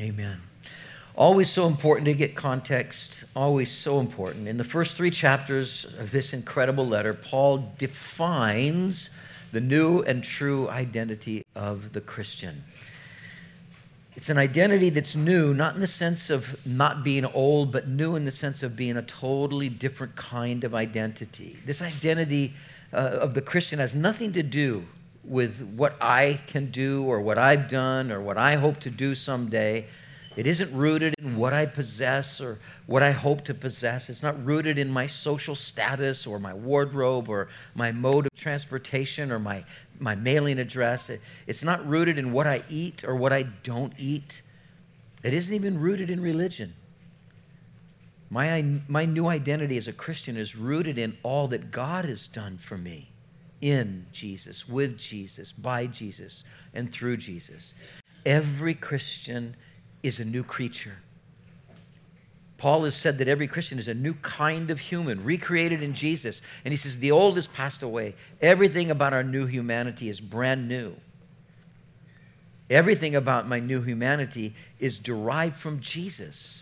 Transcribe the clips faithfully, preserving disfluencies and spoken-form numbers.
Amen. Always so important to get context, always so important. In the first three chapters of this incredible letter, Paul defines the new and true identity of the Christian. It's an identity that's new, not in the sense of not being old, but new in the sense of being a totally different kind of identity. This identity uh, of the Christian has nothing to do with what I can do or what I've done or what I hope to do someday. It isn't rooted in what I possess or what I hope to possess. It's not rooted in my social status or my wardrobe or my mode of transportation or my, my mailing address. It, it's not rooted in what I eat or what I don't eat. It isn't even rooted in religion. My, my new identity as a Christian is rooted in all that God has done for me in Jesus, with Jesus, by Jesus, and through Jesus. Every Christian is a new creature. Paul has said that every Christian is a new kind of human, recreated in Jesus. And he says, the old has passed away. Everything about our new humanity is brand new. Everything about my new humanity is derived from Jesus.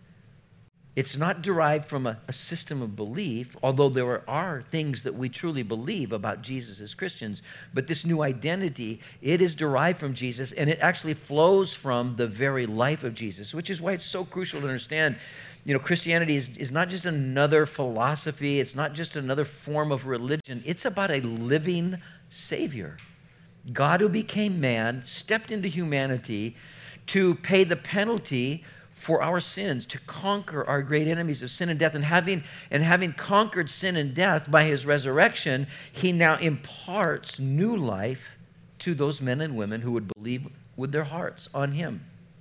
It's not derived from a, a system of belief, although there are things that we truly believe about Jesus as Christians. But this new identity, it is derived from Jesus, and it actually flows from the very life of Jesus, which is why it's so crucial to understand. You know, Christianity is, is not just another philosophy. It's not just another form of religion. It's about a living Savior. God who became man, stepped into humanity to pay the penalty for our sins, to conquer our great enemies of sin and death. And having, and having conquered sin and death by his resurrection, he now imparts new life to those men and women who would believe with their hearts on him.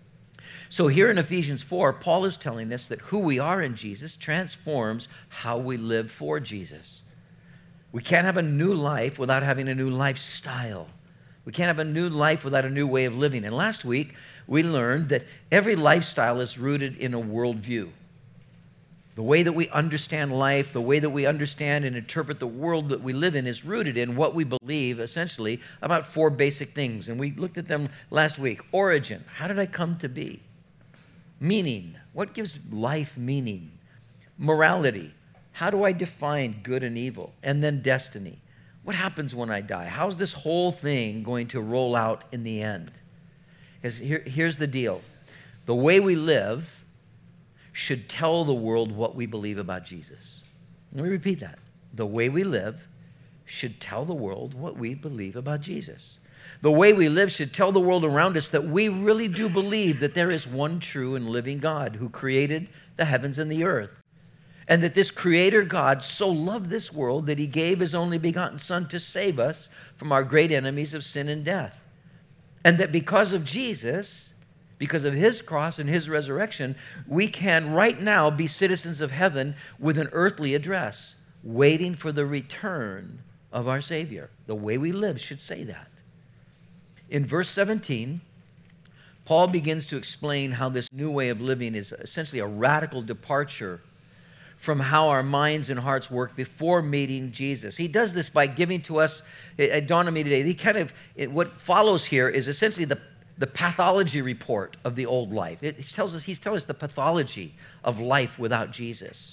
So here in Ephesians four, Paul is telling us that who we are in Jesus transforms how we live for Jesus. We can't have a new life without having a new lifestyle. We can't have a new life without a new way of living. And last week, we learned that every lifestyle is rooted in a worldview. The way that we understand life, the way that we understand and interpret the world that we live in is rooted in what we believe, essentially, about four basic things. And we looked at them last week. Origin, how did I come to be? Meaning, what gives life meaning? Morality, how do I define good and evil? And then destiny, what happens when I die? How's this whole thing going to roll out in the end? Because here, here's the deal. The way we live should tell the world what we believe about Jesus. Let me repeat that. The way we live should tell the world what we believe about Jesus. The way we live should tell the world around us that we really do believe that there is one true and living God who created the heavens and the earth. And that this Creator God so loved this world that he gave his only begotten Son to save us from our great enemies of sin and death. And that because of Jesus, because of his cross and his resurrection, we can right now be citizens of heaven with an earthly address, waiting for the return of our Savior. The way we live should say that. In verse seventeen, Paul begins to explain how this new way of living is essentially a radical departure from how our minds and hearts work before meeting Jesus. He does this by giving to us, it dawned on me today, he kind of, it, what follows here is essentially the, the pathology report of the old life. It tells us, he's telling us the pathology of life without Jesus.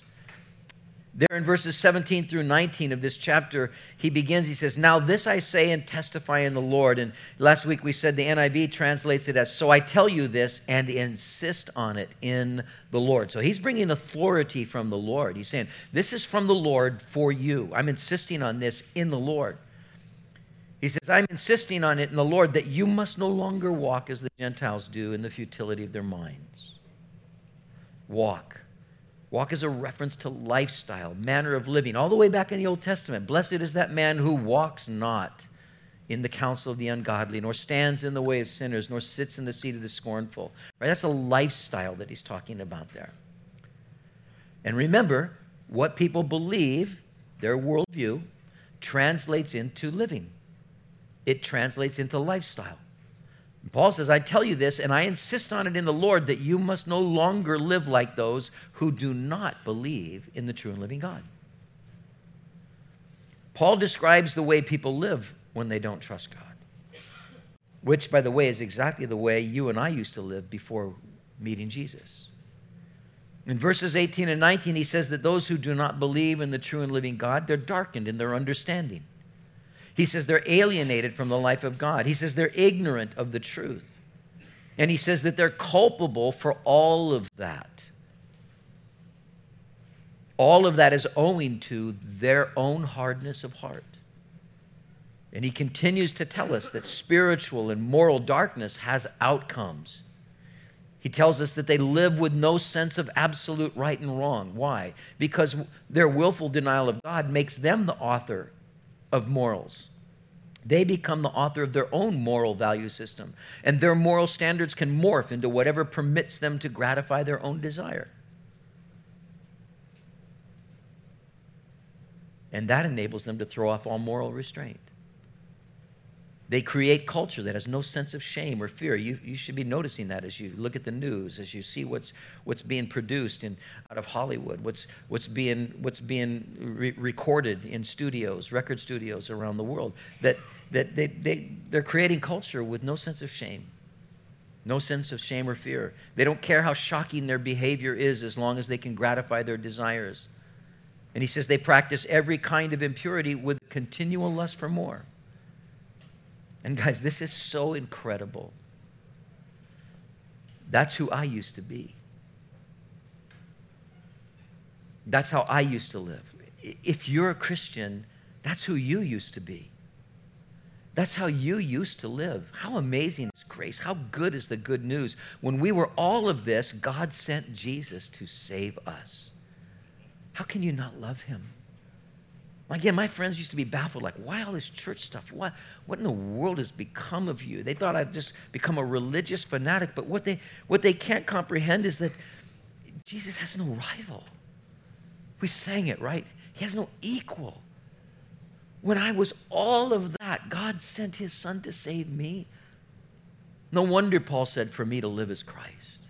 There in verses seventeen through nineteen of this chapter, he begins, he says, now this I say and testify in the Lord. And last week we said the N I V translates it as, so I tell you this and insist on it in the Lord. So he's bringing authority from the Lord. He's saying, this is from the Lord for you. I'm insisting on this in the Lord. He says, I'm insisting on it in the Lord that you must no longer walk as the Gentiles do in the futility of their minds. Walk. Walk is a reference to lifestyle, manner of living, all the way back in the Old Testament. Blessed is that man who walks not in the counsel of the ungodly, nor stands in the way of sinners, nor sits in the seat of the scornful. Right? That's a lifestyle that he's talking about there. And remember, what people believe, their worldview, translates into living. It translates into lifestyle. Paul says, I tell you this, and I insist on it in the Lord, that you must no longer live like those who do not believe in the true and living God. Paul describes the way people live when they don't trust God, which, by the way, is exactly the way you and I used to live before meeting Jesus. In verses eighteen and nineteen, he says that those who do not believe in the true and living God, they're darkened in their understanding. He says they're alienated from the life of God. He says they're ignorant of the truth. And he says that they're culpable for all of that. All of that is owing to their own hardness of heart. And he continues to tell us that spiritual and moral darkness has outcomes. He tells us that they live with no sense of absolute right and wrong. Why? Because their willful denial of God makes them the author of morals. They become the author of their own moral value system, and their moral standards can morph into whatever permits them to gratify their own desire. And that enables them to throw off all moral restraint. They create culture that has no sense of shame or fear. You, you should be noticing that as you look at the news, as you see what's what's being produced in out of Hollywood, what's what's being what's being re- recorded in studios, record studios around the world. That that they they they're creating culture with no sense of shame, no sense of shame or fear. They don't care how shocking their behavior is as long as they can gratify their desires. And he says they practice every kind of impurity with continual lust for more. And guys, this is so incredible. That's who I used to be. That's how I used to live. If you're a Christian, that's who you used to be. That's how you used to live. How amazing is grace? How good is the good news? When we were all of this, God sent Jesus to save us. How can you not love him? Again, my friends used to be baffled, like, why all this church stuff? What, what in the world has become of you? They thought I'd just become a religious fanatic, but what they, what they can't comprehend is that Jesus has no rival. We sang it, right? He has no equal. When I was all of that, God sent his son to save me. No wonder Paul said, for me to live is Christ.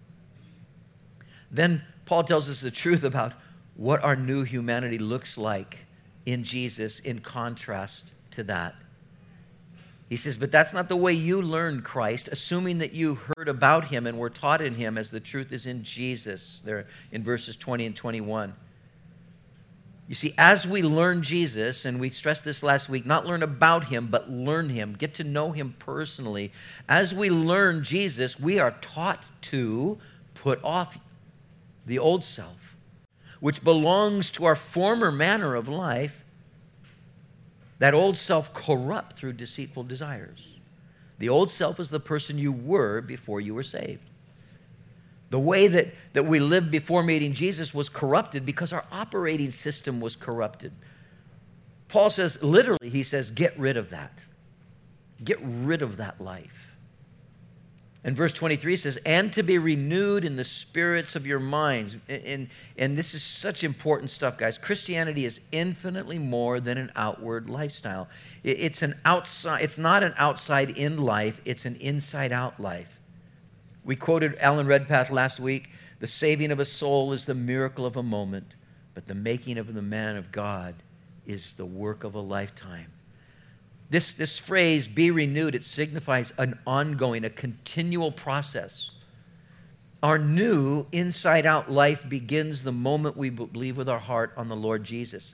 Then Paul tells us the truth about what our new humanity looks like in Jesus in contrast to that. He says, but that's not the way you learned Christ, assuming that you heard about him and were taught in him as the truth is in Jesus, there in verses twenty and twenty-one. You see, as we learn Jesus, and we stressed this last week, not learn about him, but learn him, get to know him personally. As we learn Jesus, we are taught to put off the old self, which belongs to our former manner of life. That old self corrupt through deceitful desires. The old self is the person you were before you were saved. The way that, that we lived before meeting Jesus was corrupted because our operating system was corrupted. Paul says, literally, he says, get rid of that. Get rid of that life. And verse twenty-three says, and to be renewed in the spirits of your minds. And, and, and this is such important stuff, guys. Christianity is infinitely more than an outward lifestyle. It, it's an outside, it's not an outside-in life, it's an inside-out life. We quoted Alan Redpath last week, the saving of a soul is the miracle of a moment, but the making of the man of God is the work of a lifetime. This, this phrase, be renewed, it signifies an ongoing, a continual process. Our new inside-out life begins the moment we believe with our heart on the Lord Jesus.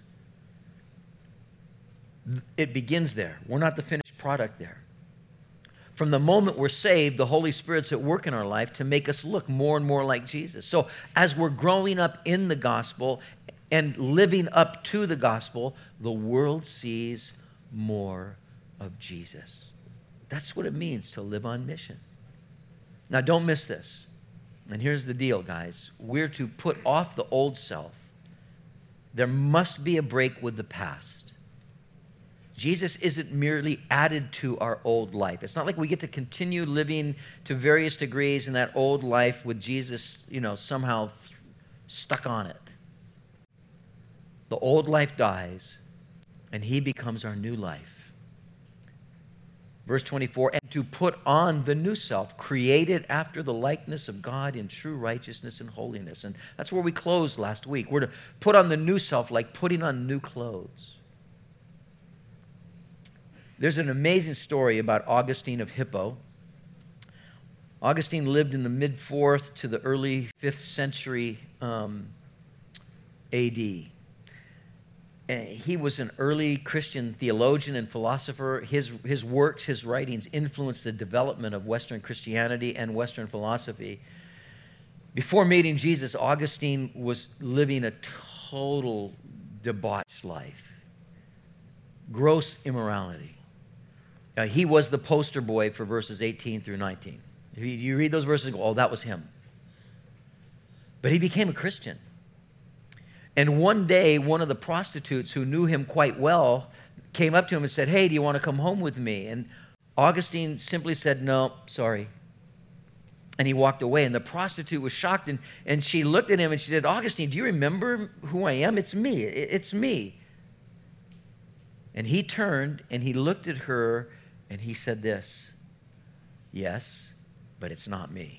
It begins there. We're not the finished product there. From the moment we're saved, the Holy Spirit's at work in our life to make us look more and more like Jesus. So as we're growing up in the gospel and living up to the gospel, the world sees more of Jesus. That's what it means to live on mission. Now, don't miss this. And here's the deal, guys. We're to put off the old self. There must be a break with the past. Jesus isn't merely added to our old life. It's not like we get to continue living to various degrees in that old life with Jesus, you know, somehow stuck on it. The old life dies, and he becomes our new life. Verse twenty-four, and to put on the new self, created after the likeness of God in true righteousness and holiness. And that's where we closed last week. We're to put on the new self like putting on new clothes. There's an amazing story about Augustine of Hippo. Augustine lived in the mid-fourth to the early fifth century um, A D. And he was an early Christian theologian and philosopher. His, his works, his writings influenced the development of Western Christianity and Western philosophy. Before meeting Jesus, Augustine was living a total debauched life, gross immorality. Uh, he was the poster boy for verses eighteen through nineteen. You, you read those verses and go, oh, that was him. But he became a Christian. And one day, one of the prostitutes who knew him quite well came up to him and said, hey, do you want to come home with me? And Augustine simply said, no, sorry. And he walked away. And the prostitute was shocked, and, and she looked at him and she said, Augustine, do you remember who I am? It's me. It's me. And he turned and he looked at her and he said this, yes, but it's not me.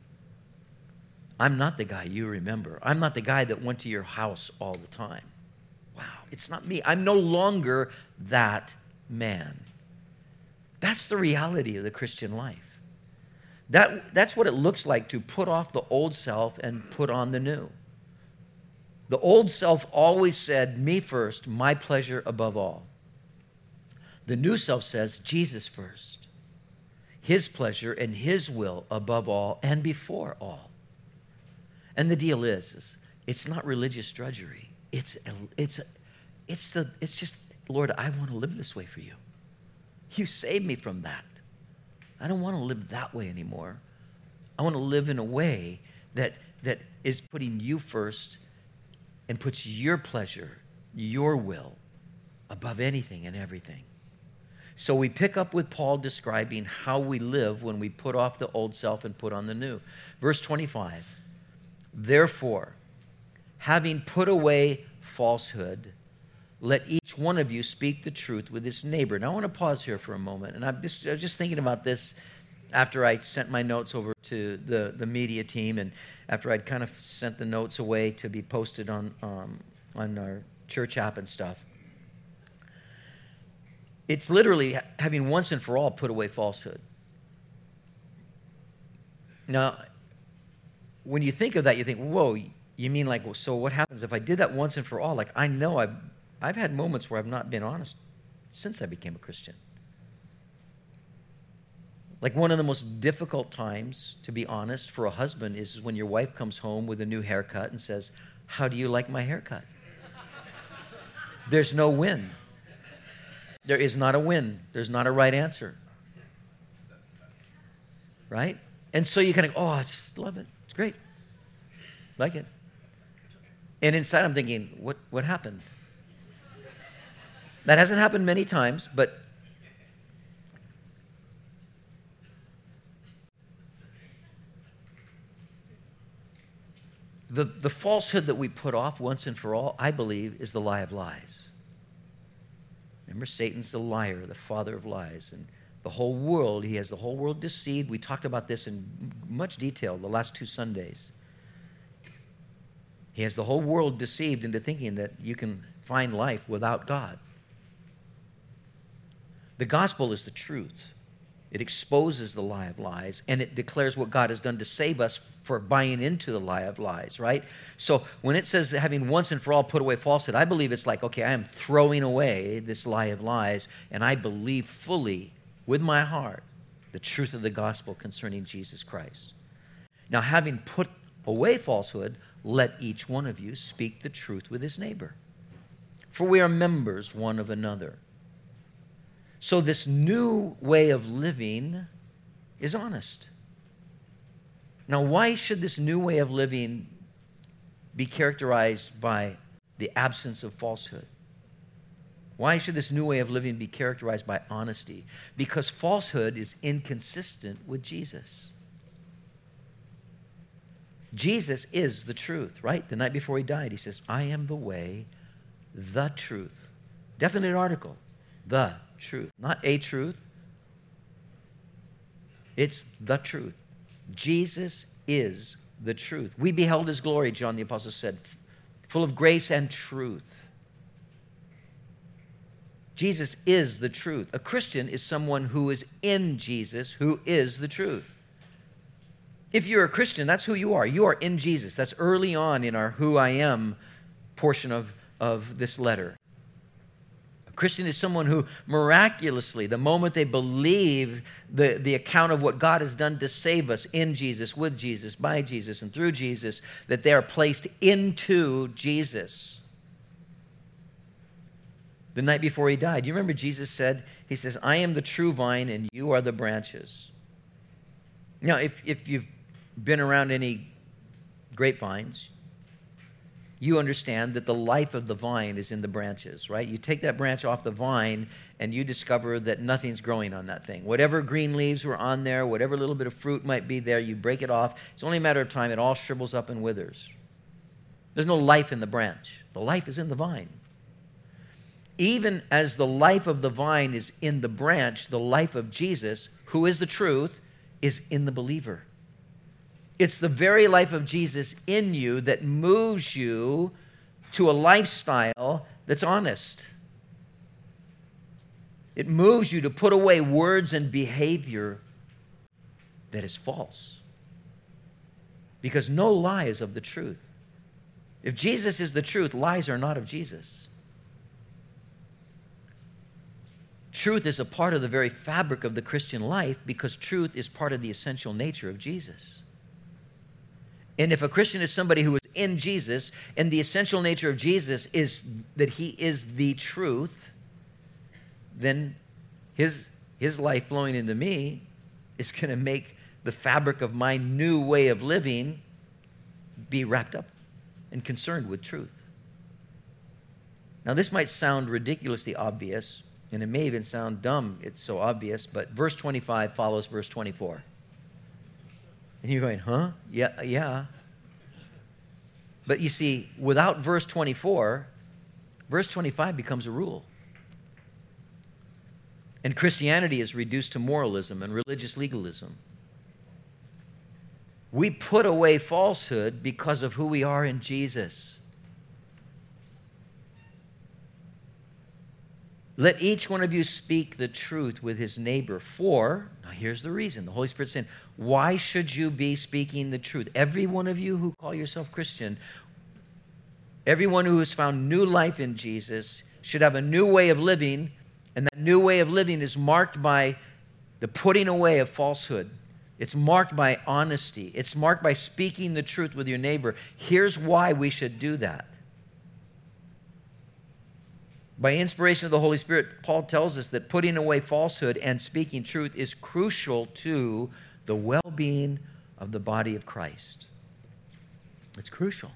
I'm not the guy you remember. I'm not the guy that went to your house all the time. Wow, it's not me. I'm no longer that man. That's the reality of the Christian life. That, that's what it looks like to put off the old self and put on the new. The old self always said, me first, my pleasure above all. The new self says, Jesus first, his pleasure and his will above all and before all. And the deal is, is it's not religious drudgery. It's, it's, it's, the, it's just, Lord, I want to live this way for you. You saved me from that. I don't want to live that way anymore. I want to live in a way that, that is putting you first and puts your pleasure, your will, above anything and everything. So we pick up with Paul describing how we live when we put off the old self and put on the new. Verse twenty-five. Therefore, having put away falsehood, let each one of you speak the truth with his neighbor. Now, I want to pause here for a moment. And I'm just, I was just thinking about this after I sent my notes over to the, the media team, and after I'd kind of sent the notes away to be posted on, um, on our church app and stuff. It's literally having once and for all put away falsehood. Now, when you think of that, you think, whoa, you mean like, so what happens if I did that once and for all? Like, I know I've, I've had moments where I've not been honest since I became a Christian. Like, one of the most difficult times, to be honest, for a husband is when your wife comes home with a new haircut and says, how do you like my haircut? There's no win. There is not a win. There's not a right answer. Right? And so you kind of, oh, I just love it. It's great. Like it. And inside I'm thinking, what, what happened? That hasn't happened many times, but the, the falsehood that we put off once and for all, I believe, is the lie of lies. Remember, Satan's the liar, the father of lies. And the whole world, he has the whole world deceived. We talked about this in much detail the last two Sundays. He has the whole world deceived into thinking that you can find life without God. The gospel is the truth. It exposes the lie of lies, and it declares what God has done to save us for buying into the lie of lies, right? So when it says having once and for all put away falsehood, I believe it's like, okay, I am throwing away this lie of lies, and I believe fully with my heart the truth of the gospel concerning Jesus Christ. Now, having put away falsehood, let each one of you speak the truth with his neighbor, for we are members one of another. So this new way of living is honest. Now, why should this new way of living be characterized by the absence of falsehood? Why should this new way of living be characterized by honesty? Because falsehood is inconsistent with Jesus. Jesus is the truth, right? The night before he died, he says, I am the way, the truth. Definite article, the truth. Not a truth. It's the truth. Jesus is the truth. We beheld his glory, John the Apostle said, full of grace and truth. Jesus is the truth. A Christian is someone who is in Jesus, who is the truth. If you're a Christian, that's who you are. You are in Jesus. That's early on in our who I am portion of, of this letter. A Christian is someone who miraculously, the moment they believe the, the account of what God has done to save us in Jesus, with Jesus, by Jesus, and through Jesus, that they are placed into Jesus. The night before he died, you remember Jesus said, he says, I am the true vine and you are the branches. Now, if, if you've been around any grapevines, you understand that the life of the vine is in the branches, right? You take that branch off the vine and you discover that nothing's growing on that thing. Whatever green leaves were on there, whatever little bit of fruit might be there, you break it off. It's only a matter of time. It all shrivels up and withers. There's no life in the branch. The life is in the vine. Even as the life of the vine is in the branch, the life of Jesus, who is the truth, is in the believer. It's the very life of Jesus in you that moves you to a lifestyle that's honest. It moves you to put away words and behavior that is false. Because no lie is of the truth. If Jesus is the truth, lies are not of Jesus. Truth is a part of the very fabric of the Christian life because truth is part of the essential nature of Jesus. And if a Christian is somebody who is in Jesus, and the essential nature of Jesus is that he is the truth, then his, his life flowing into me is going to make the fabric of my new way of living be wrapped up and concerned with truth. Now, this might sound ridiculously obvious, and it may even sound dumb, it's so obvious, but verse twenty-five follows verse twenty-four. And you're going, huh? Yeah, yeah. But you see, without verse twenty-four, verse twenty-five becomes a rule. And Christianity is reduced to moralism and religious legalism. We put away falsehood because of who we are in Jesus. Let each one of you speak the truth with his neighbor. For, now here's the reason. The Holy Spirit's saying, why should you be speaking the truth? Every one of you who call yourself Christian, everyone who has found new life in Jesus should have a new way of living, and that new way of living is marked by the putting away of falsehood. It's marked by honesty. It's marked by speaking the truth with your neighbor. Here's why we should do that. By inspiration of the Holy Spirit, Paul tells us that putting away falsehood and speaking truth is crucial to the well-being of the body of Christ. It's crucial.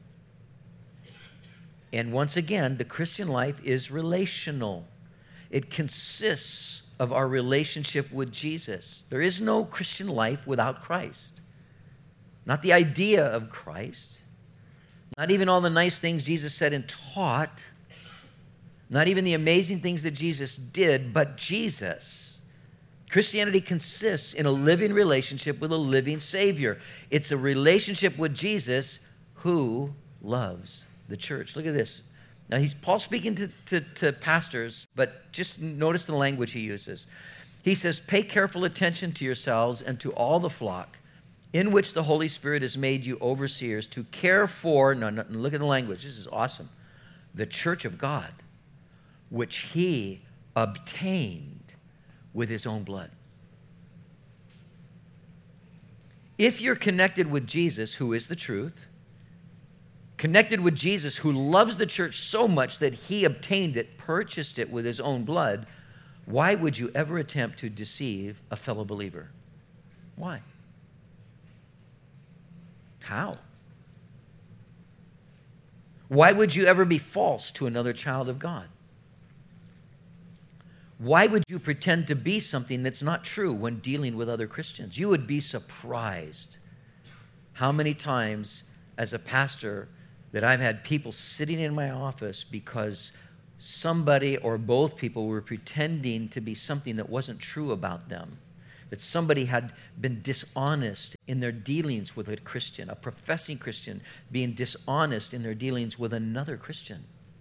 And once again, the Christian life is relational. It consists of our relationship with Jesus. There is no Christian life without Christ. Not the idea of Christ. Not even all the nice things Jesus said and taught. Not even the amazing things that Jesus did, but Jesus. Christianity consists in a living relationship with a living Savior. It's a relationship with Jesus who loves the church. Look at this. Now, he's Paul's speaking to, to, to pastors, but just notice the language he uses. He says, pay careful attention to yourselves and to all the flock in which the Holy Spirit has made you overseers to care for, no, no, look at the language, this is awesome, the church of God, which he obtained with his own blood. If you're connected with Jesus, who is the truth, connected with Jesus, who loves the church so much that he obtained it, purchased it with his own blood, why would you ever attempt to deceive a fellow believer? Why? How? Why would you ever be false to another child of God? Why would you pretend to be something that's not true when dealing with other Christians? You would be surprised how many times as a pastor that I've had people sitting in my office because somebody or both people were pretending to be something that wasn't true about them, that somebody had been dishonest in their dealings with a Christian, a professing Christian being dishonest in their dealings with another Christian.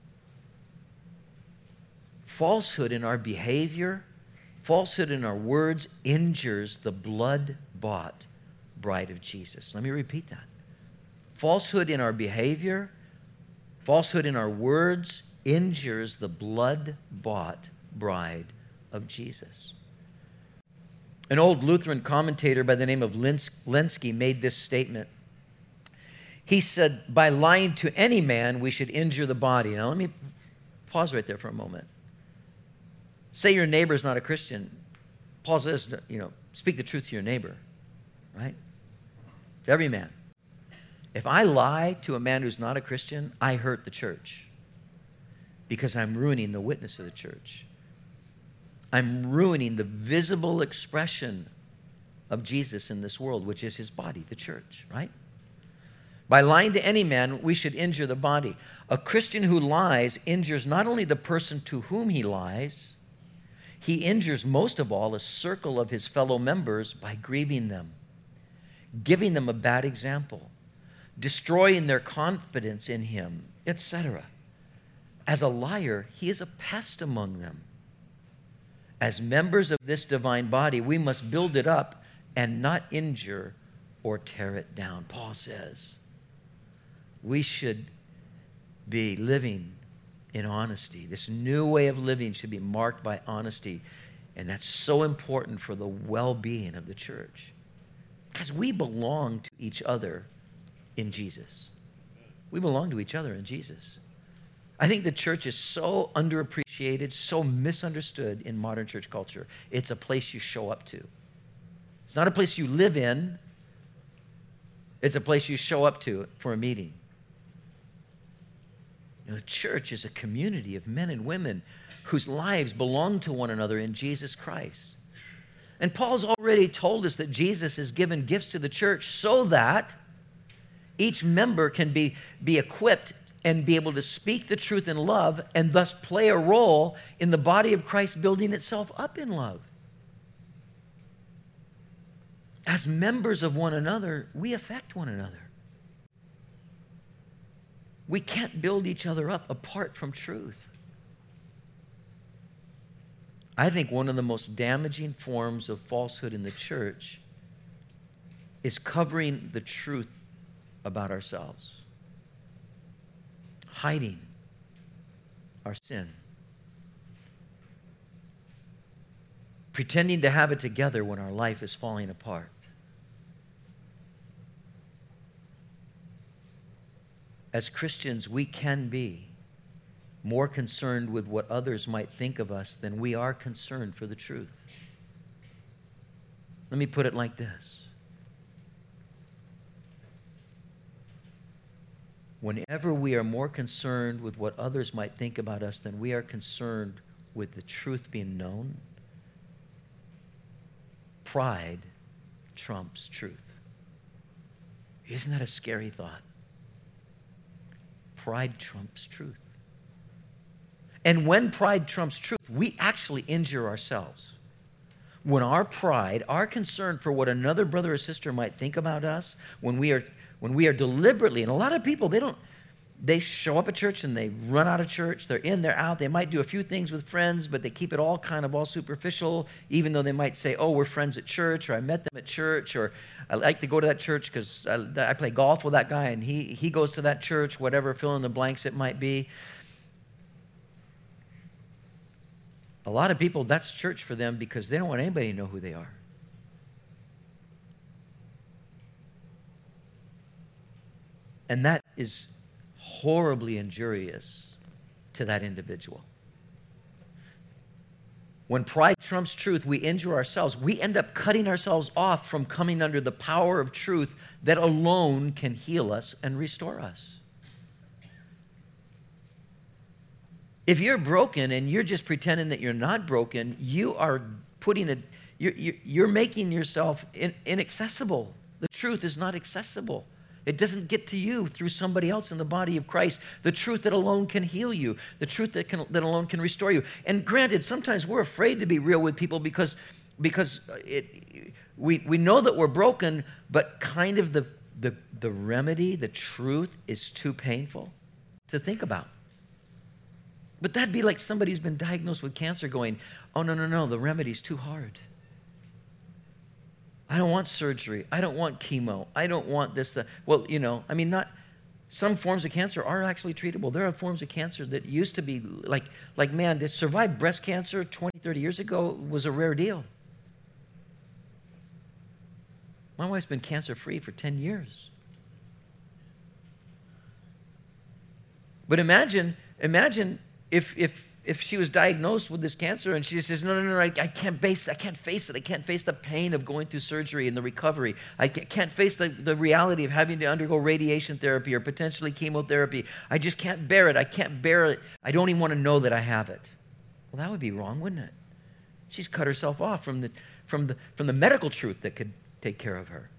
Falsehood in our behavior, falsehood in our words injures the blood-bought, bride of Jesus. Let me repeat that. Falsehood in our behavior, falsehood in our words injures the blood-bought bride of Jesus. An old Lutheran commentator by the name of Lenski made this statement. He said, by lying to any man, we should injure the body. Now, let me pause right there for a moment. Say your neighbor's not a Christian. Paul says, you know, speak the truth to your neighbor, right? To every man. If I lie to a man who's not a Christian, I hurt the church because I'm ruining the witness of the church. I'm ruining the visible expression of Jesus in this world, which is his body, the church, right? By lying to any man, we should injure the body. A Christian who lies injures not only the person to whom he lies, he injures most of all a circle of his fellow members by grieving them, giving them a bad example, destroying their confidence in him, et cetera. As a liar, he is a pest among them. As members of this divine body, we must build it up and not injure or tear it down. Paul says we should be living in honesty. This new way of living should be marked by honesty, and that's so important for the well-being of the church because we belong to each other in Jesus. We belong to each other in Jesus. I think the church is so underappreciated, so misunderstood in modern church culture. It's a place you show up to. It's not a place you live in. It's a place you show up to for a meeting. You know, the church is a community of men and women whose lives belong to one another in Jesus Christ. And Paul's already told us that Jesus has given gifts to the church so that each member can be, be equipped and be able to speak the truth in love and thus play a role in the body of Christ building itself up in love. As members of one another, we affect one another. We can't build each other up apart from truth. I think one of the most damaging forms of falsehood in the church is covering the truth about ourselves, hiding our sin, pretending to have it together when our life is falling apart. As Christians, we can be more concerned with what others might think of us than we are concerned for the truth. Let me put it like this. Whenever we are more concerned with what others might think about us than we are concerned with the truth being known, pride trumps truth. Isn't that a scary thought? Pride trumps truth. And when pride trumps truth, we actually injure ourselves. When our pride, our concern for what another brother or sister might think about us, when we are when we are deliberately, and a lot of people, they don't, they show up at church and they run out of church. They're in, they're out. They might do a few things with friends, but they keep it all kind of all superficial, even though they might say, oh, we're friends at church, or I met them at church, or I like to go to that church because I, I play golf with that guy and he, he goes to that church, whatever, fill in the blanks it might be. A lot of people, that's church for them because they don't want anybody to know who they are. And that is horribly injurious to that individual. When pride trumps truth, we injure ourselves. We end up cutting ourselves off from coming under the power of truth that alone can heal us and restore us. If you're broken and you're just pretending that you're not broken, you are putting a, you're, you're making yourself in, inaccessible. The truth is not accessible. It doesn't get to you through somebody else in the body of Christ. The truth that alone can heal you. The truth that, can, that alone can restore you. And granted, sometimes we're afraid to be real with people because, because it, we, we know that we're broken, but kind of the, the, the remedy, the truth is too painful to think about. But that'd be like somebody who's been diagnosed with cancer going, oh, no, no, no, the remedy's too hard. I don't want surgery. I don't want chemo. I don't want this, that. Well, you know, I mean, not, some forms of cancer are actually treatable. There are forms of cancer that used to be, like, like man, to survive breast cancer twenty, thirty years ago was a rare deal. My wife's been cancer-free for ten years. But imagine, imagine if, if, if she was diagnosed with this cancer and she says, no, no, no, I, I can't face, I can't face it. I can't face the pain of going through surgery and the recovery. I can't face the, the reality of having to undergo radiation therapy or potentially chemotherapy. I just can't bear it. I can't bear it. I don't even want to know that I have it. Well, that would be wrong, wouldn't it? She's cut herself off from the, from the, from the medical truth that could take care of her.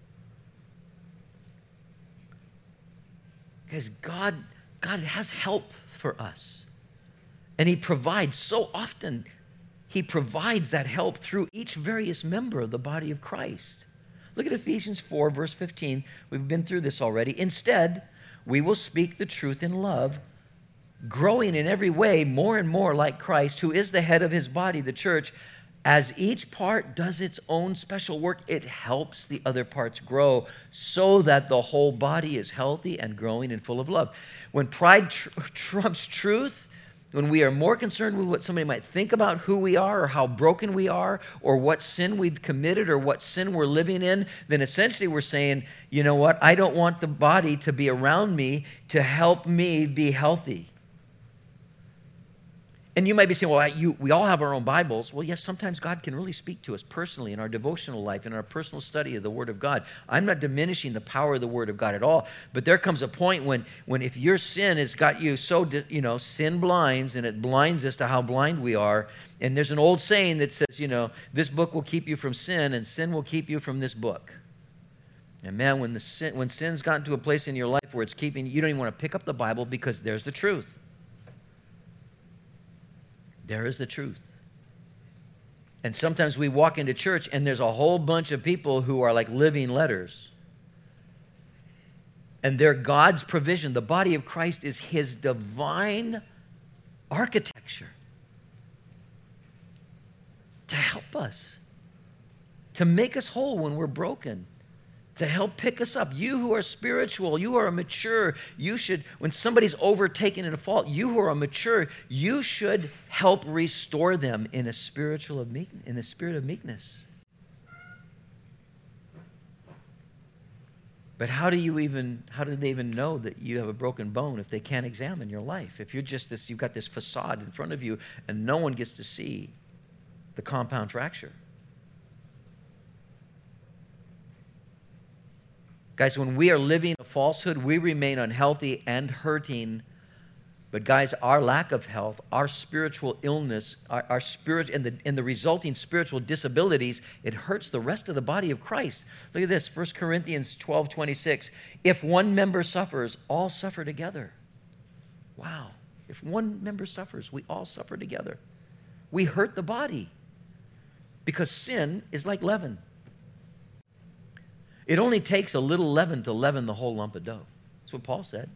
Because God, God has help for us. And he provides so often. He provides that help through each various member of the body of Christ. Look at Ephesians four, verse fifteen. We've been through this already. Instead, we will speak the truth in love, growing in every way more and more like Christ, who is the head of his body, the church. As each part does its own special work, it helps the other parts grow so that the whole body is healthy and growing and full of love. When pride tr- trumps truth, when we are more concerned with what somebody might think about who we are or how broken we are or what sin we've committed or what sin we're living in, then essentially we're saying, you know what, I don't want the body to be around me to help me be healthy. And you might be saying, well, I, you, we all have our own Bibles. Well, yes, sometimes God can really speak to us personally in our devotional life, in our personal study of the Word of God. I'm not diminishing the power of the Word of God at all, but there comes a point when, when if your sin has got you so, you know, sin blinds, and it blinds us to how blind we are. And there's an old saying that says, you know, this book will keep you from sin, and sin will keep you from this book. And man, when the sin, when sin's gotten to a place in your life where it's keeping, you don't even want to pick up the Bible because there's the truth. There is the truth. And sometimes we walk into church and there's a whole bunch of people who are like living letters. And they're God's provision. The body of Christ is his divine architecture to help us, to make us whole when we're broken, to help pick us up. You who are spiritual, you who are mature, you should, when somebody's overtaken in a fault, you who are mature, you should help restore them in a spiritual of meek, in a spirit of meekness. But how do you even, how do they even know that you have a broken bone if they can't examine your life? If you're just this, you've got this facade in front of you and no one gets to see the compound fracture. Guys, when we are living a falsehood, we remain unhealthy and hurting. But guys, our lack of health, our spiritual illness, our, our spirit, and the, and the resulting spiritual disabilities, it hurts the rest of the body of Christ. Look at this, First Corinthians twelve twenty-six. If one member suffers, all suffer together. Wow. If one member suffers, we all suffer together. We hurt the body because sin is like leaven. It only takes a little leaven to leaven the whole lump of dough. That's what Paul said.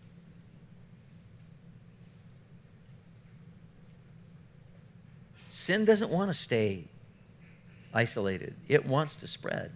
Sin doesn't want to stay isolated. It wants to spread.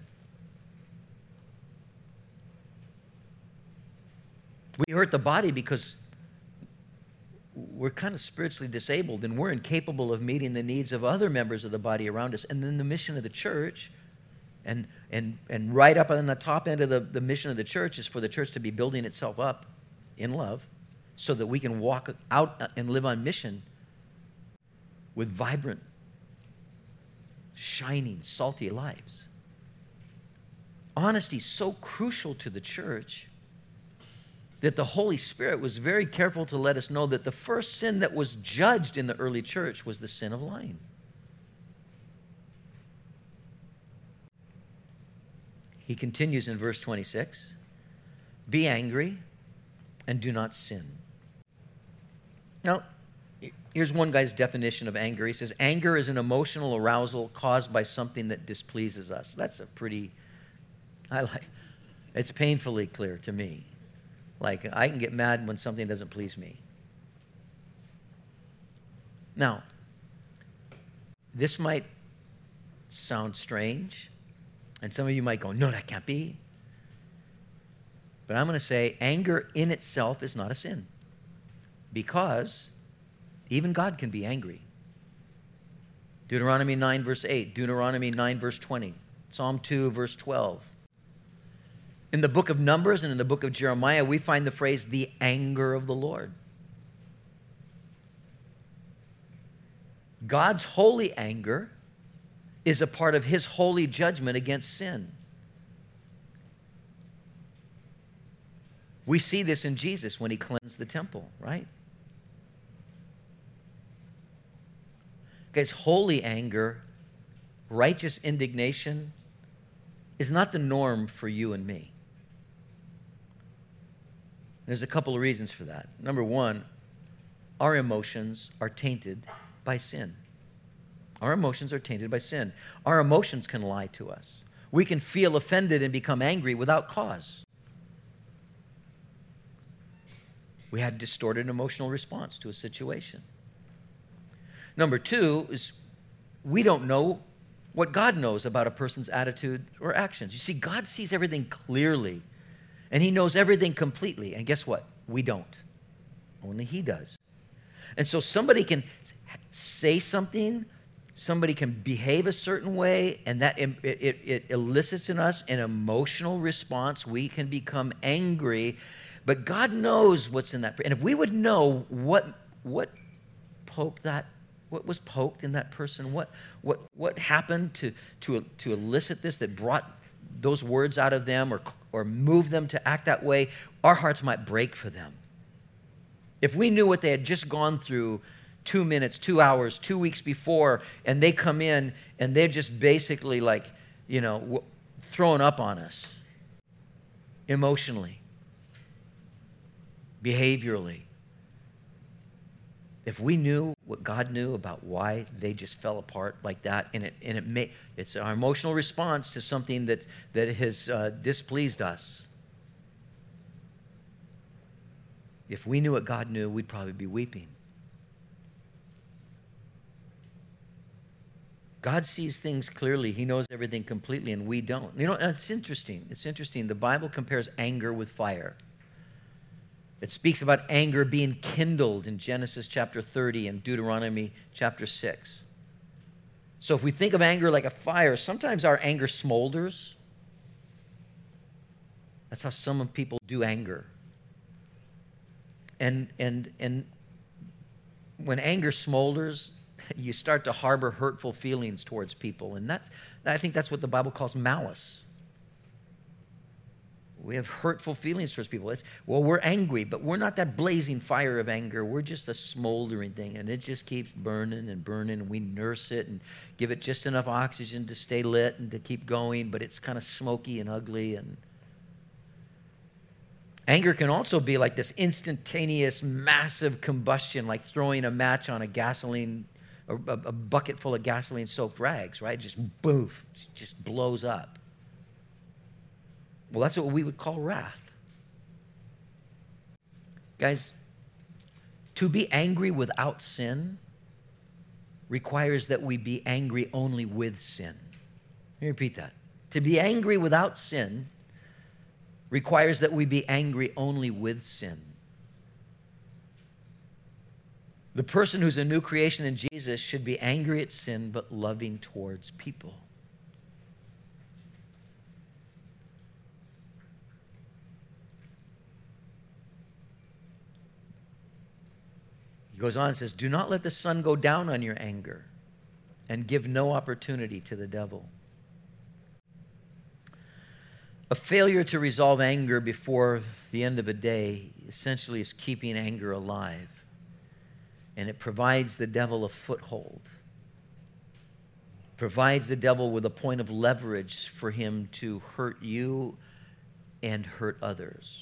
We hurt the body because we're kind of spiritually disabled and we're incapable of meeting the needs of other members of the body around us. And then the mission of the church, and and and right up on the top end of the, the mission of the church is for the church to be building itself up in love so that we can walk out and live on mission with vibrant, shining, salty lives. Honesty is so crucial to the church that the Holy Spirit was very careful to let us know that the first sin that was judged in the early church was the sin of lying. He continues in verse twenty-six, be angry and do not sin. Now, here's one guy's definition of anger. He says, anger is an emotional arousal caused by something that displeases us. That's a pretty, I like, it's painfully clear to me. Like, I can get mad when something doesn't please me. Now, this might sound strange, And some of you might go, no, that can't be. But I'm going to say anger in itself is not a sin, because even God can be angry. Deuteronomy nine, verse eight, Deuteronomy nine, verse twenty, Psalm two, verse twelve. In the book of Numbers and in the book of Jeremiah, we find the phrase, the anger of the Lord. God's holy anger is a part of his holy judgment against sin. We see this in Jesus when he cleansed the temple, right? Guys, holy anger, righteous indignation is not the norm for you and me. There's a couple of reasons for that. Number one, our emotions are tainted by sin. Our emotions are tainted by sin. Our emotions can lie to us. We can feel offended and become angry without cause. We had a distorted emotional response to a situation. Number two is we don't know what God knows about a person's attitude or actions. You see, God sees everything clearly, and he knows everything completely. And guess what? We don't. Only he does. And so somebody can say something, somebody can behave a certain way, and that it, it, it elicits in us an emotional response. We can become angry, but God knows what's in that. And if we would know what what poked that, what was poked in that person, what what what happened to to to elicit this, that brought those words out of them, or or moved them to act that way, our hearts might break for them. If we knew what they had just gone through two minutes, two hours, two weeks before, and they come in and they're just basically like, you know, w- throwing up on us emotionally, behaviorally. If we knew what God knew about why they just fell apart like that, and it and it may, it's our emotional response to something that that has uh, displeased us. If we knew what God knew, we'd probably be weeping. God sees things clearly. He knows everything completely, and we don't. You know, it's interesting. It's interesting. The Bible compares anger with fire. It speaks about anger being kindled in Genesis chapter thirty and Deuteronomy chapter six. So if we think of anger like a fire, sometimes our anger smolders. That's how some people do anger. And and and when anger smolders, you start to harbor hurtful feelings towards people. And that, I think that's what the Bible calls malice. We have hurtful feelings towards people. It's, well, we're angry, but we're not that blazing fire of anger. We're just a smoldering thing, and it just keeps burning and burning, and we nurse it and give it just enough oxygen to stay lit and to keep going, but it's kind of smoky and ugly. And anger can also be like this instantaneous, massive combustion, like throwing a match on a gasoline, a, a bucket full of gasoline-soaked rags, right? Just boof, just blows up. Well, that's what we would call wrath. Guys, to be angry without sin requires that we be angry only with sin. Let me repeat that. To be angry without sin requires that we be angry only with sin. The person who's a new creation in Jesus should be angry at sin but loving towards people. He goes on and says, do not let the sun go down on your anger, and give no opportunity to the devil. A failure to resolve anger before the end of a day essentially is keeping anger alive, and it provides the devil a foothold, provides the devil with a point of leverage for him to hurt you and hurt others.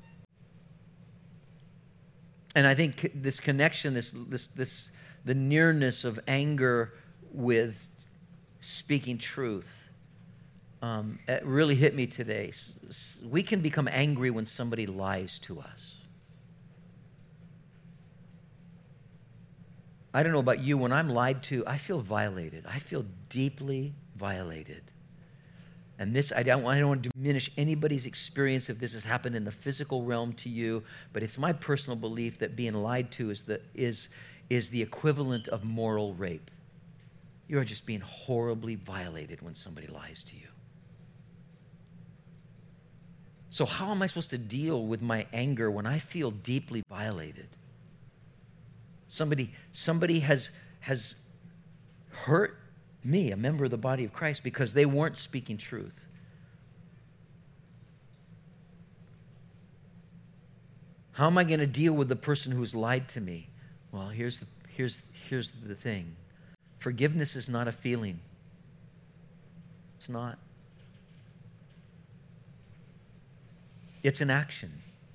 And I think this connection, this, this, this, the nearness of anger with speaking truth, um, it really hit me today. We can become angry when somebody lies to us. I don't know about you, when I'm lied to, I feel violated. I feel deeply violated. And this, I don't, I don't want to diminish anybody's experience if this has happened in the physical realm to you, but it's my personal belief that being lied to is the, is, is the equivalent of moral rape. You are just being horribly violated when somebody lies to you. So how am I supposed to deal with my anger when I feel deeply violated? Somebody, somebody has, has hurt me, a member of the body of Christ, because they weren't speaking truth. How am I going to deal with the person who's lied to me? Well, here's the, here's, here's the thing. Forgiveness is not a feeling. It's not. It's an action.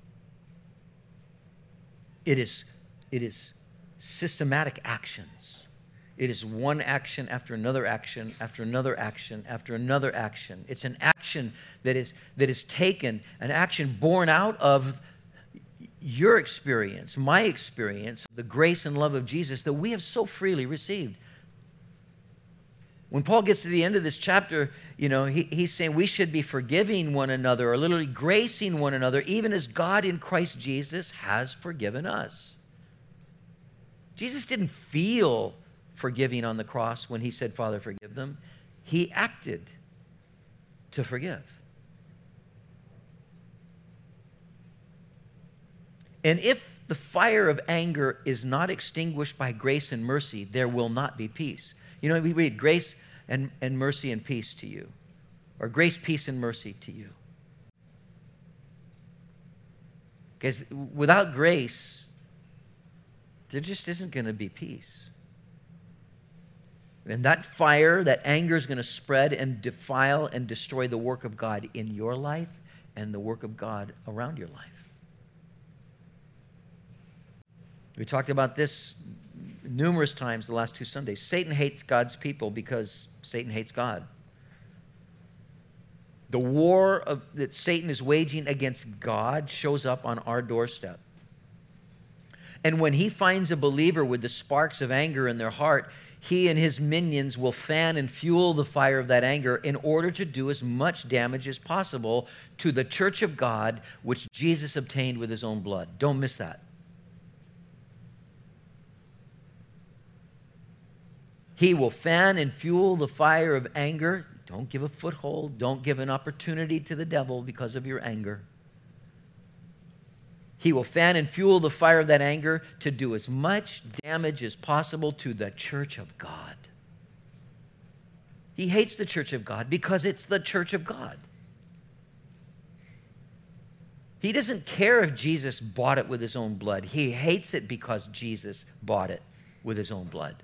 It is, it is systematic actions. It is one action after another action, after another action, after another action. It's an action that is, that is taken, an action born out of your experience, my experience, the grace and love of Jesus that we have so freely received. When Paul gets to the end of this chapter, you know, he, he's saying we should be forgiving one another, or literally gracing one another, even as God in Christ Jesus has forgiven us. Jesus didn't feel forgiving on the cross when he said, Father, forgive them. He acted to forgive. And if the fire of anger is not extinguished by grace and mercy, there will not be peace. You know, we read grace and, and mercy and peace to you, or grace, peace, and mercy to you. Because without grace, there just isn't going to be peace. And that fire, that anger is going to spread and defile and destroy the work of God in your life and the work of God around your life. We talked about this numerous times the last two Sundays. Satan hates God's people because Satan hates God. The war of, that Satan is waging against God shows up on our doorstep. And when he finds a believer with the sparks of anger in their heart, he and his minions will fan and fuel the fire of that anger in order to do as much damage as possible to the church of God, which Jesus obtained with his own blood. Don't miss that. He will fan and fuel the fire of anger. Don't give a foothold. Don't give an opportunity to the devil because of your anger. He will fan and fuel the fire of that anger to do as much damage as possible to the church of God. He hates the church of God because it's the church of God. He doesn't care if Jesus bought it with his own blood. He hates it because Jesus bought it with his own blood.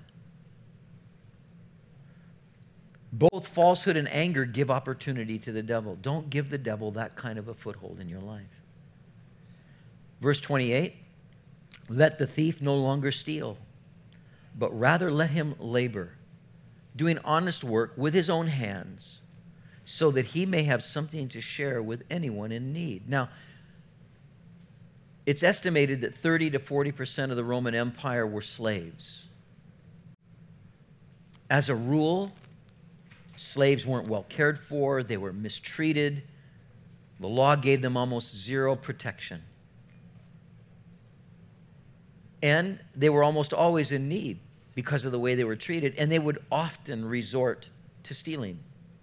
Both falsehood and anger give opportunity to the devil. Don't give the devil that kind of a foothold in your life. Verse twenty-eight, let the thief no longer steal, but rather let him labor, doing honest work with his own hands, so that he may have something to share with anyone in need. Now, it's estimated that thirty to forty percent of the Roman Empire were slaves. As a rule, slaves weren't well cared for. They were mistreated. The law gave them almost zero protection. And they were almost always in need because of the way they were treated, and they would often resort to stealing.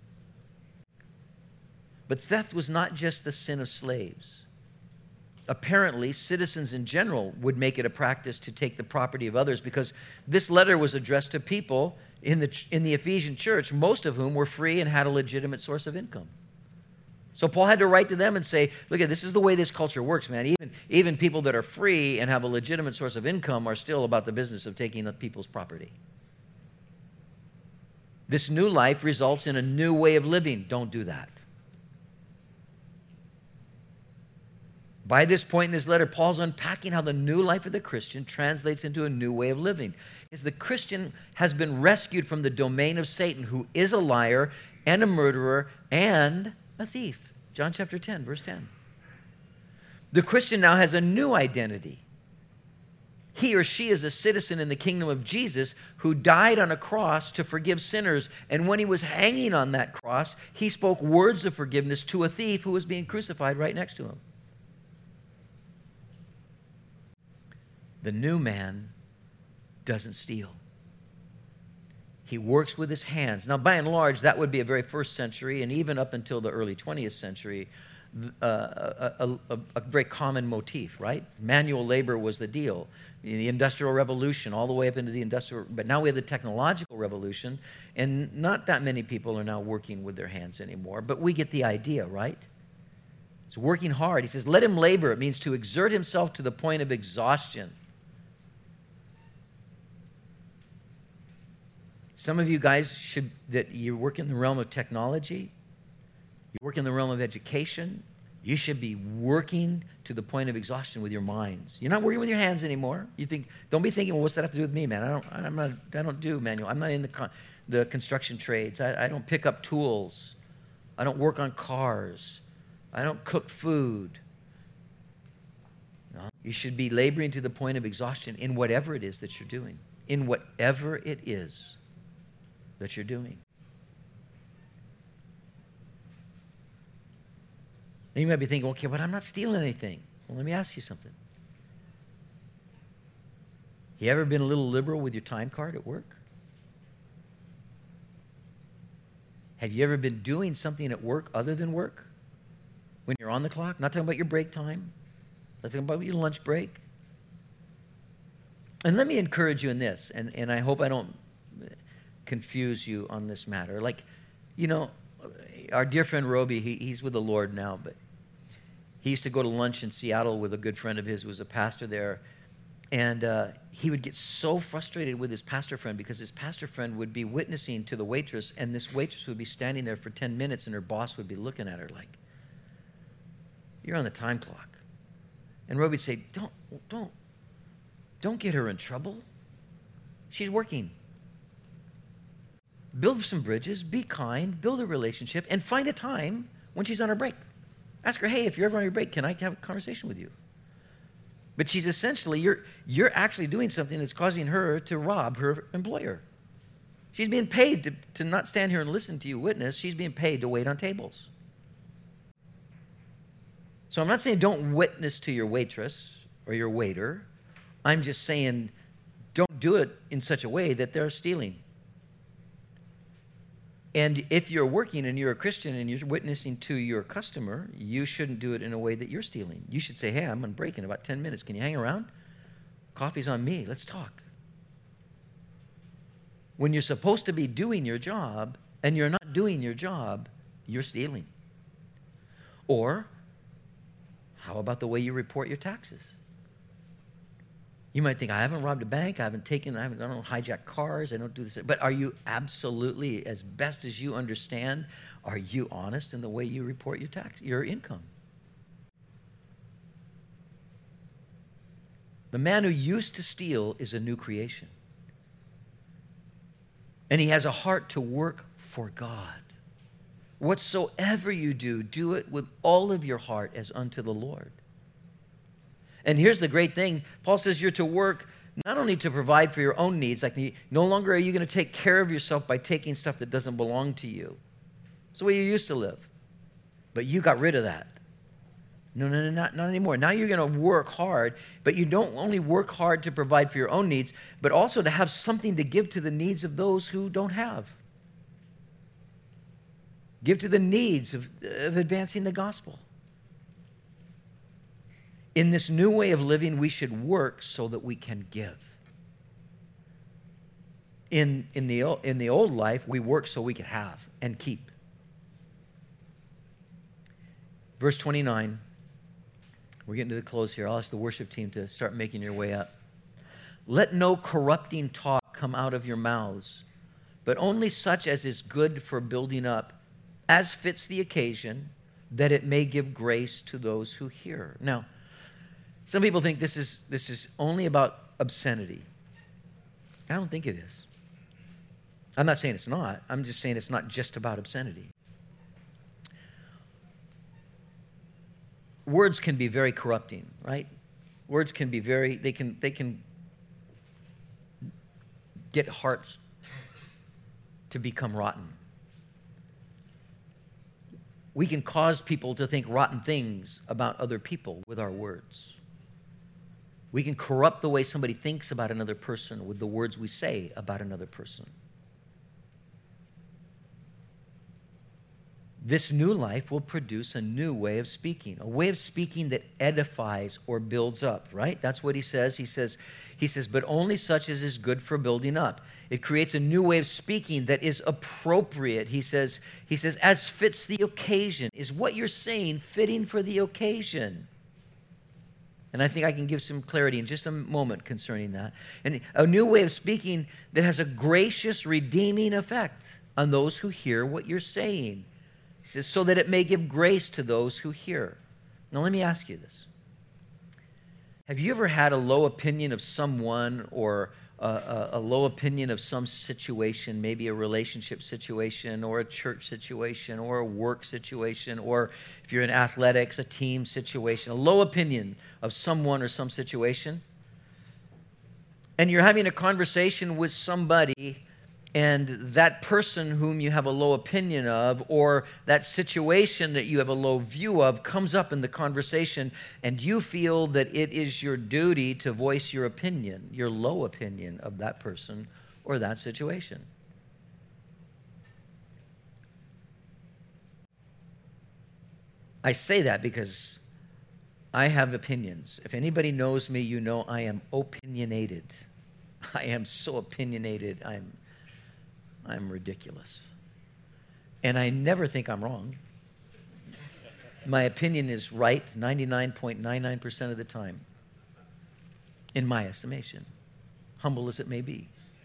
But theft was not just the sin of slaves. Apparently, citizens in general would make it a practice to take the property of others, because this letter was addressed to people in the, in the Ephesian church, most of whom were free and had a legitimate source of income. So Paul had to write to them and say, look, this is the way this culture works, man. Even, even people that are free and have a legitimate source of income are still about the business of taking up people's property. This new life results in a new way of living. Don't do that. By this point in this letter, Paul's unpacking how the new life of the Christian translates into a new way of living. Because the Christian has been rescued from the domain of Satan, who is a liar and a murderer and a thief. John chapter ten, verse ten. The Christian now has a new identity. he or she is a citizen in the kingdom of Jesus who died on a cross to forgive sinners. And when he was hanging on that cross, he spoke words of forgiveness to a thief who was being crucified right next to him. The new man doesn't steal. He works with his hands. Now, by and large, that would be a very first century, and even up until the early twentieth century, uh, a, a, a, a very common motif, right? Manual labor was the deal. The Industrial Revolution, all the way up into the Industrial, but now we have the Technological Revolution, and not that many people are now working with their hands anymore, but we get the idea, right? It's working hard. He says, let him labor. It means to exert himself to the point of exhaustion. Some of you guys should, that you work in the realm of technology, you work in the realm of education, you should be working to the point of exhaustion with your minds. You're not working with your hands anymore. You think, don't be thinking, well, what's that have to do with me, man? I don't, I'm not, I don't do manual. I'm not in the, con, the construction trades. I, I don't pick up tools. I don't work on cars. I don't cook food. No, you should be laboring to the point of exhaustion in whatever it is that you're doing. In whatever it is that you're doing. And you might be thinking, okay, but I'm not stealing anything. Well, let me ask you something. You ever been a little liberal with your time card at work? Have you ever been doing something at work other than work? When you're on the clock? Not talking about your break time. Not talking about your lunch break. And let me encourage you in this, and, and I hope I don't confuse you on this matter. Like, you know, our dear friend Roby, he, he's with the Lord now, but he used to go to lunch in Seattle with a good friend of his who was a pastor there, and uh, he would get so frustrated with his pastor friend because his pastor friend would be witnessing to the waitress, and this waitress would be standing there for ten minutes, and her boss would be looking at her like, you're on the time clock. And Roby would say, don't, don't, don't get her in trouble. She's working. Build some bridges, be kind, build a relationship, and find a time when she's on her break. Ask her, hey, if you're ever on your break, can I have a conversation with you? But she's essentially, you're, you're actually doing something that's causing her to rob her employer. She's being paid to, to not stand here and listen to you witness. She's being paid to wait on tables. So I'm not saying don't witness to your waitress or your waiter. I'm just saying don't do it in such a way that they're stealing. And if you're working and you're a Christian and you're witnessing to your customer, you shouldn't do it in a way that you're stealing. You should say, hey, I'm on break in about ten minutes. Can you hang around? Coffee's on me. Let's talk. When you're supposed to be doing your job and you're not doing your job, you're stealing. Or how about the way you report your taxes? You might think, I haven't robbed a bank, I haven't taken, I, haven't, I don't hijack cars, I don't do this. But are you absolutely, as best as you understand, are you honest in the way you report your tax, your income? The man who used to steal is a new creation. And he has a heart to work for God. Whatsoever you do, do it with all of your heart as unto the Lord. And here's the great thing. Paul says you're to work not only to provide for your own needs, like no longer are you going to take care of yourself by taking stuff that doesn't belong to you. It's the way you used to live. But you got rid of that. No, no, no, not, not anymore. Now you're going to work hard, but you don't only work hard to provide for your own needs, but also to have something to give to the needs of those who don't have. Give to the needs of, of advancing the gospel. In this new way of living, we should work so that we can give. In, in, the, in the old life, we work so we can have and keep. Verse twenty-nine, we're getting to the close here. I'll ask the worship team to start making your way up. Let no corrupting talk come out of your mouths, but only such as is good for building up, as fits the occasion, that it may give grace to those who hear. Now, some people think this is, this is only about obscenity. I don't think it is. I'm not saying it's not. I'm just saying it's not just about obscenity. Words can be very corrupting, right? Words can be very, they can, they can get hearts to become rotten. We can cause people to think rotten things about other people with our words. We can corrupt the way somebody thinks about another person with the words we say about another person. This new life will produce a new way of speaking, a way of speaking that edifies or builds up, right? That's what he says. He says, he says, but only such as is good for building up. It creates a new way of speaking that is appropriate. He says, he says, as fits the occasion. Is what you're saying fitting for the occasion? And I think I can give some clarity in just a moment concerning that. And a new way of speaking that has a gracious, redeeming effect on those who hear what you're saying. He says, so that it may give grace to those who hear. Now, let me ask you this. Have you ever had a low opinion of someone or a, a, a low opinion of some situation, maybe a relationship situation or a church situation or a work situation, or if you're in athletics, a team situation, a low opinion of someone or some situation? And you're having a conversation with somebody, and that person whom you have a low opinion of, or that situation that you have a low view of, comes up in the conversation, and you feel that it is your duty to voice your opinion, your low opinion of that person or that situation. I say that because I have opinions. If anybody knows me, you know I am opinionated. I am so opinionated. I'm I'm ridiculous. And I never think I'm wrong. My opinion is right ninety-nine point nine nine percent of the time, in my estimation, humble as it may be.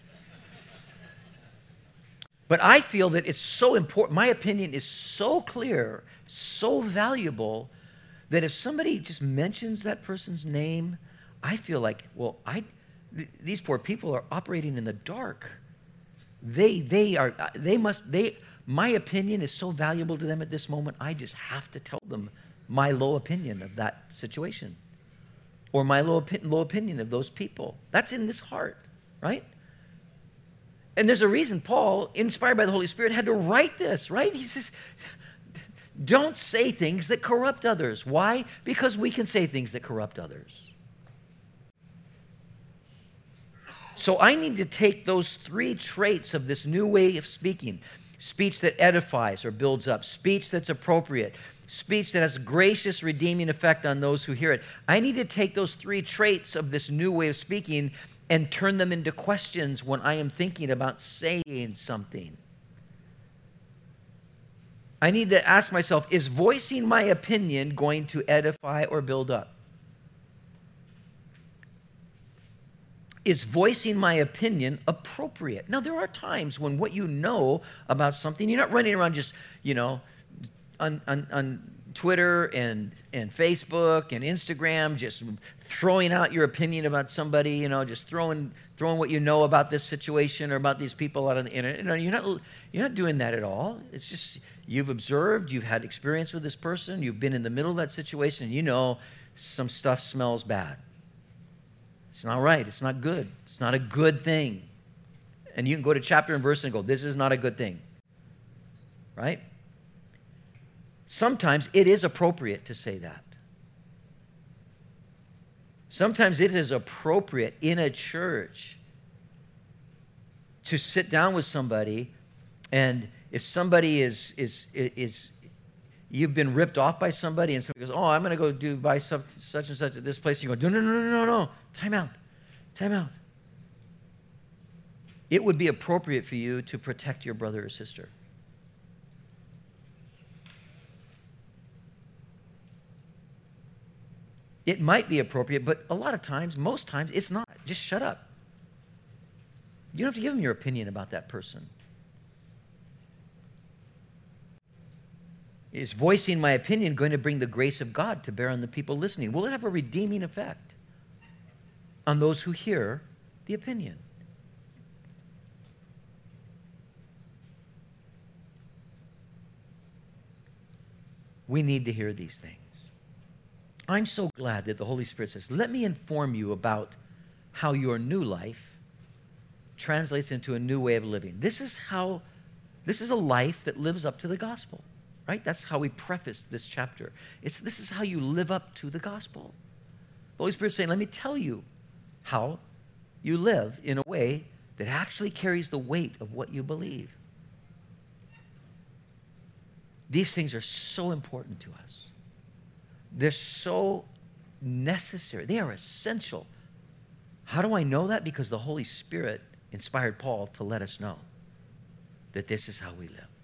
But I feel that it's so important. My opinion is so clear, so valuable, that if somebody just mentions that person's name, I feel like, well, I, th- these poor people are operating in the dark. They they are they must they my opinion is so valuable to them at this moment. I just have to tell them my low opinion of that situation, or my low opi- low opinion of those people. That's in this heart, right? And there's a reason Paul, inspired by the Holy Spirit, had to write this, right? He says, don't say things that corrupt others. Why? Because we can say things that corrupt others. So I need to take those three traits of this new way of speaking: speech that edifies or builds up, speech that's appropriate, speech that has gracious, redeeming effect on those who hear it. I need to take those three traits of this new way of speaking and turn them into questions when I am thinking about saying something. I need to ask myself, is voicing my opinion going to edify or build up? Is voicing my opinion appropriate? Now, there are times when what you know about something, you're not running around just, you know, on, on, on Twitter and, and Facebook and Instagram, just throwing out your opinion about somebody, you know, just throwing throwing what you know about this situation or about these people out on the internet. You know, you're not, you're not doing that at all. It's just you've observed, you've had experience with this person, you've been in the middle of that situation, and you know some stuff smells bad. It's not right. It's not good. It's not a good thing. And you can go to chapter and verse and go, this is not a good thing. Right? Sometimes it is appropriate to say that. Sometimes it is appropriate in a church to sit down with somebody, and if somebody is is is you've been ripped off by somebody, and somebody goes, oh, I'm going to go do buy some, such and such at this place. You go, no, no, no, no, no, no. Time out. Time out. It would be appropriate for you to protect your brother or sister. It might be appropriate, but a lot of times, most times, it's not. Just shut up. You don't have to give them your opinion about that person. Is voicing my opinion going to bring the grace of God to bear on the people listening? Will it have a redeeming effect on those who hear the opinion? We need to hear these things. I'm so glad that the Holy Spirit says, let me inform you about how your new life translates into a new way of living. This is how, this is a life that lives up to the gospel, right? That's how we preface this chapter. It's, this is how you live up to the gospel. The Holy Spirit's saying, let me tell you how you live in a way that actually carries the weight of what you believe. These things are so important to us. They're so necessary. They are essential. How do I know that? Because the Holy Spirit inspired Paul to let us know that this is how we live.